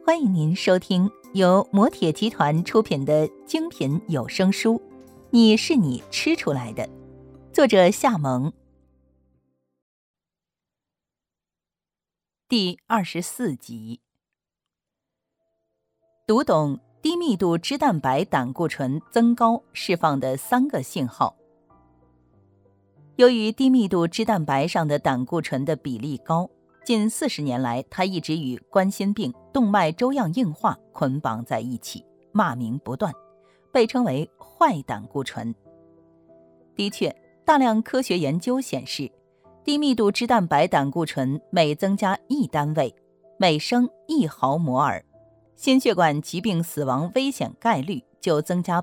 欢迎您收听由摩铁集团出品的精品有声书《你是你吃出来的》，作者夏萌。第24集。读懂低密度脂蛋白胆固醇增高释放的3个信号。由于低密度脂蛋白上的胆固醇的比例高，近40年来，它一直与冠心病、动脉粥样硬化捆绑在一起，骂名不断，被称为坏胆固醇。的确，大量科学研究显示，低密度脂蛋白胆固醇每增加1单位，每升1毫摩尔，心血管疾病死亡危险概率就增加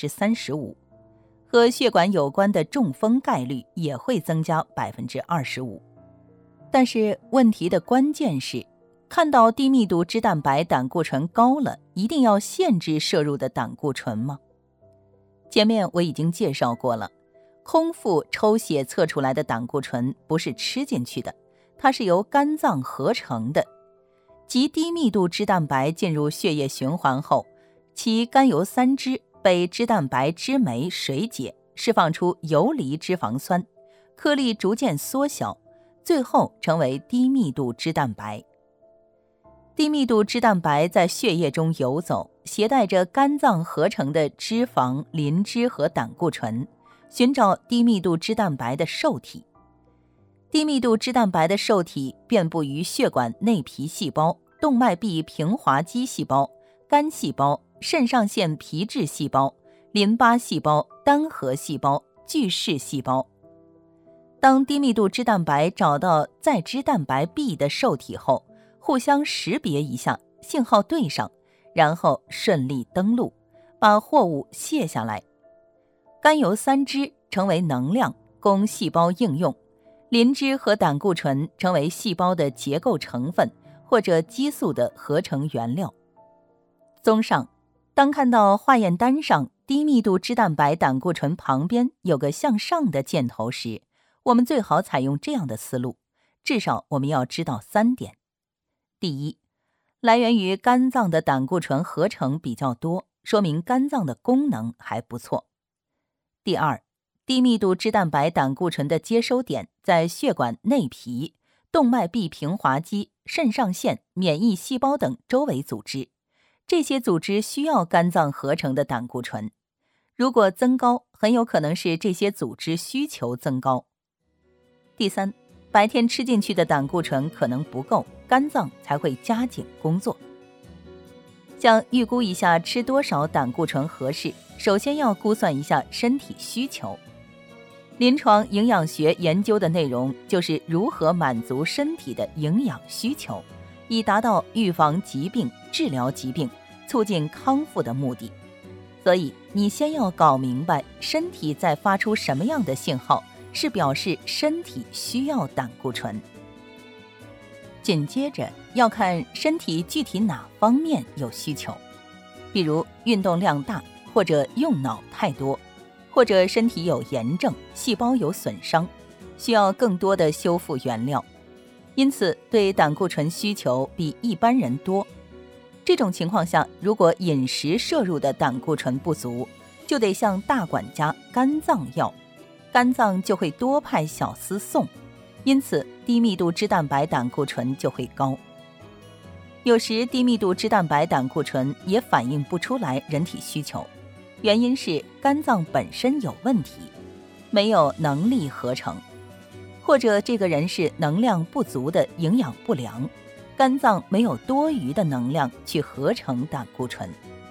35%， 和血管有关的中风概率也会增加 25%。但是问题的关键是，看到低密度脂蛋白胆固醇高了，一定要限制摄入的胆固醇吗？前面我已经介绍过了，空腹抽血测出来的胆固醇不是吃进去的，它是由肝脏合成的。即低密度脂蛋白进入血液循环后，其甘油三酯被脂蛋白脂酶水解，释放出游离脂肪酸，颗粒逐渐缩小，最后成为低密度脂蛋白。低密度脂蛋白在血液中游走，携带着肝脏合成的脂肪、磷脂和胆固醇，寻找低密度脂蛋白的受体。低密度脂蛋白的受体遍布于血管内皮细胞、动脉壁平滑肌细胞、肝细胞、肾上腺皮质细胞、淋巴细胞、单核细胞、巨噬细胞。当低密度脂蛋白找到载脂蛋白 B 的受体后，互相识别一下，信号对上，然后顺利登陆，把货物卸下来。甘油三酯成为能量，供细胞应用，磷脂和胆固醇成为细胞的结构成分或者激素的合成原料。综上，当看到化验单上低密度脂蛋白胆固醇旁边有个向上的箭头时，我们最好采用这样的思路，至少我们要知道3点。第一，来源于肝脏的胆固醇合成比较多，说明肝脏的功能还不错。第二，低密度脂蛋白胆固醇的接收点在血管内皮、动脉壁平滑肌、肾上腺、免疫细胞等周围组织，这些组织需要肝脏合成的胆固醇，如果增高，很有可能是这些组织需求增高。第三，白天吃进去的胆固醇可能不够，肝脏才会加紧工作。想预估一下吃多少胆固醇合适，首先要估算一下身体需求。临床营养学研究的内容就是如何满足身体的营养需求，以达到预防疾病、治疗疾病、促进康复的目的。所以你先要搞明白身体在发出什么样的信号，是表示身体需要胆固醇。紧接着要看身体具体哪方面有需求，比如运动量大，或者用脑太多，或者身体有炎症，细胞有损伤，需要更多的修复原料，因此对胆固醇需求比一般人多。这种情况下，如果饮食摄入的胆固醇不足，就得向大管家肝脏要，肝脏就会多派小厮送，因此低密度脂蛋白胆固醇就会高。有时低密度脂蛋白胆固醇也反映不出来人体需求，原因是肝脏本身有问题，没有能力合成，或者这个人是能量不足的营养不良，肝脏没有多余的能量去合成胆固醇。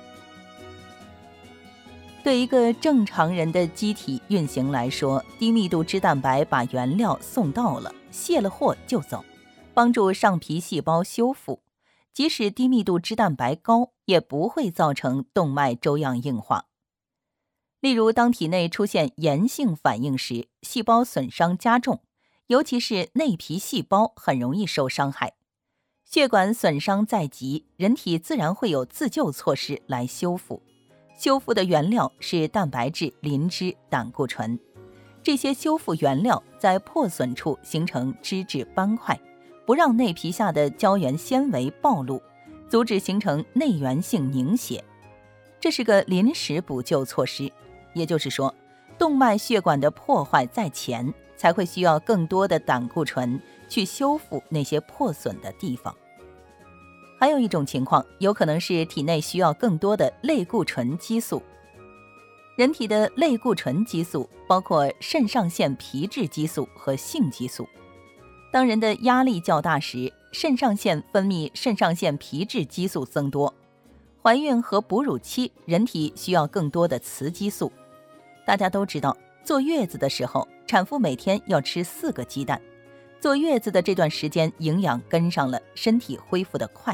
对一个正常人的机体运行来说，低密度脂蛋白把原料送到了，卸了货就走，帮助上皮细胞修复。即使低密度脂蛋白高，也不会造成动脉粥样硬化。例如，当体内出现炎性反应时，细胞损伤加重，尤其是内皮细胞很容易受伤害。血管损伤在即，人体自然会有自救措施来修复。修复的原料是蛋白质、磷脂、胆固醇。这些修复原料在破损处形成脂质斑块，不让内皮下的胶原纤维暴露， 阻止形成内源性凝血。这是个临时补救措施，也就是说，动脉血管的破坏在前，才会需要更多的胆固醇去修复那些破损的地方。还有一种情况，有可能是体内需要更多的类固醇激素。人体的类固醇激素包括肾上腺皮质激素和性激素。当人的压力较大时，肾上腺分泌肾上腺皮质激素增多。怀孕和哺乳期，人体需要更多的雌激素。大家都知道，坐月子的时候，产妇每天要吃4个鸡蛋。坐月子的这段时间，营养跟上了，身体恢复得快。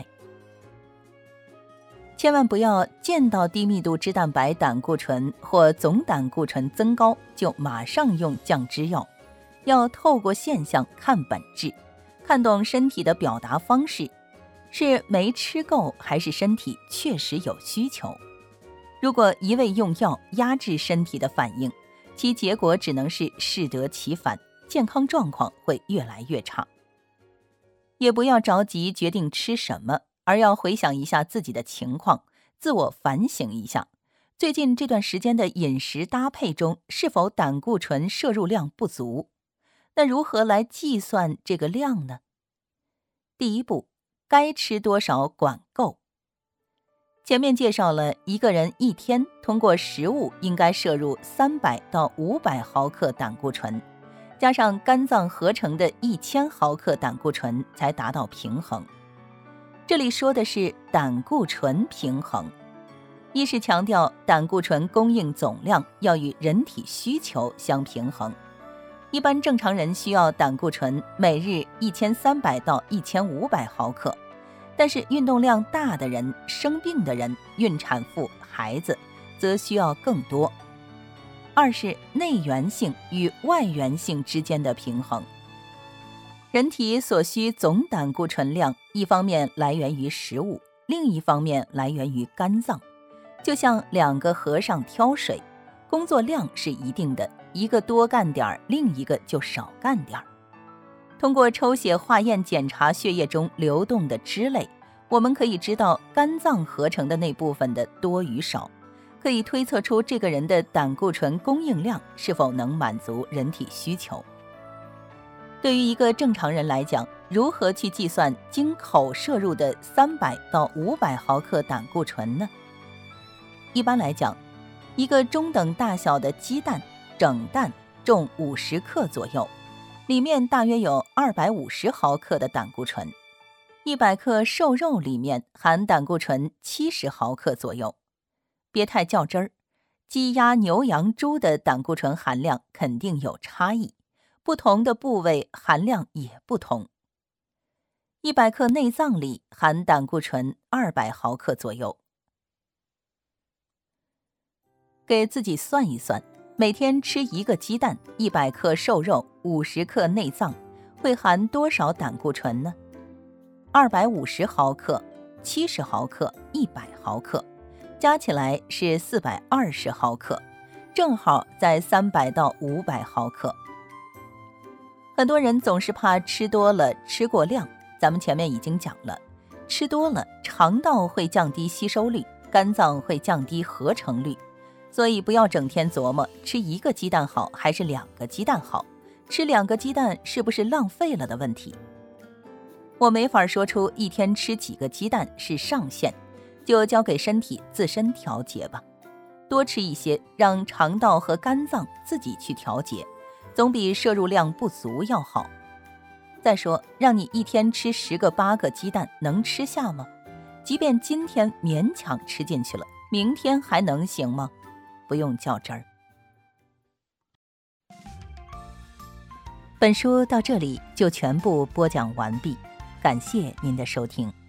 千万不要见到低密度脂蛋白胆固醇或总胆固醇增高就马上用降脂药，要透过现象看本质，看懂身体的表达方式，是没吃够还是身体确实有需求。如果一味用药压制身体的反应，其结果只能是适得其反，健康状况会越来越差。也不要着急决定吃什么，而要回想一下自己的情况，自我反省一下，最近这段时间的饮食搭配中是否胆固醇摄入量不足？那如何来计算这个量呢？第一步，该吃多少管够。前面介绍了一个人一天通过食物应该摄入300到500毫克胆固醇，加上肝脏合成的1000毫克胆固醇才达到平衡。这里说的是胆固醇平衡，一是强调胆固醇供应总量要与人体需求相平衡。一般正常人需要胆固醇每日1300到1500毫克，但是运动量大的人、生病的人、孕产妇、孩子则需要更多。二是内源性与外源性之间的平衡。人体所需总胆固醇量，一方面来源于食物，另一方面来源于肝脏。就像2个和尚挑水，工作量是一定的，一个多干点，另一个就少干点。通过抽血化验检查血液中流动的脂类，我们可以知道肝脏合成的那部分的多与少，可以推测出这个人的胆固醇供应量是否能满足人体需求。对于一个正常人来讲，如何去计算经口摄入的300到500毫克胆固醇呢？一般来讲，一个中等大小的鸡蛋，整蛋重50克左右，里面大约有250毫克的胆固醇。100克瘦肉里面含胆固醇70毫克左右。别太较真儿，鸡鸭牛羊猪的胆固醇含量肯定有差异，不同的部位含量也不同。100克内脏里含胆固醇200毫克左右。给自己算一算，每天吃1个鸡蛋，100克瘦肉，50克内脏，会含多少胆固醇呢？250毫克、70毫克、100毫克，加起来是420毫克，正好在300到500毫克。很多人总是怕吃多了吃过量，咱们前面已经讲了，吃多了肠道会降低吸收率，肝脏会降低合成率，所以不要整天琢磨吃1个鸡蛋好还是2个鸡蛋好，吃2个鸡蛋是不是浪费了的问题。我没法说出一天吃几个鸡蛋是上限，就交给身体自身调节吧。多吃一些，让肠道和肝脏自己去调节，总比摄入量不足要好。再说，让你一天吃10个8个鸡蛋，能吃下吗？即便今天勉强吃进去了，明天还能行吗？不用较真儿。本书到这里就全部播讲完毕，感谢您的收听。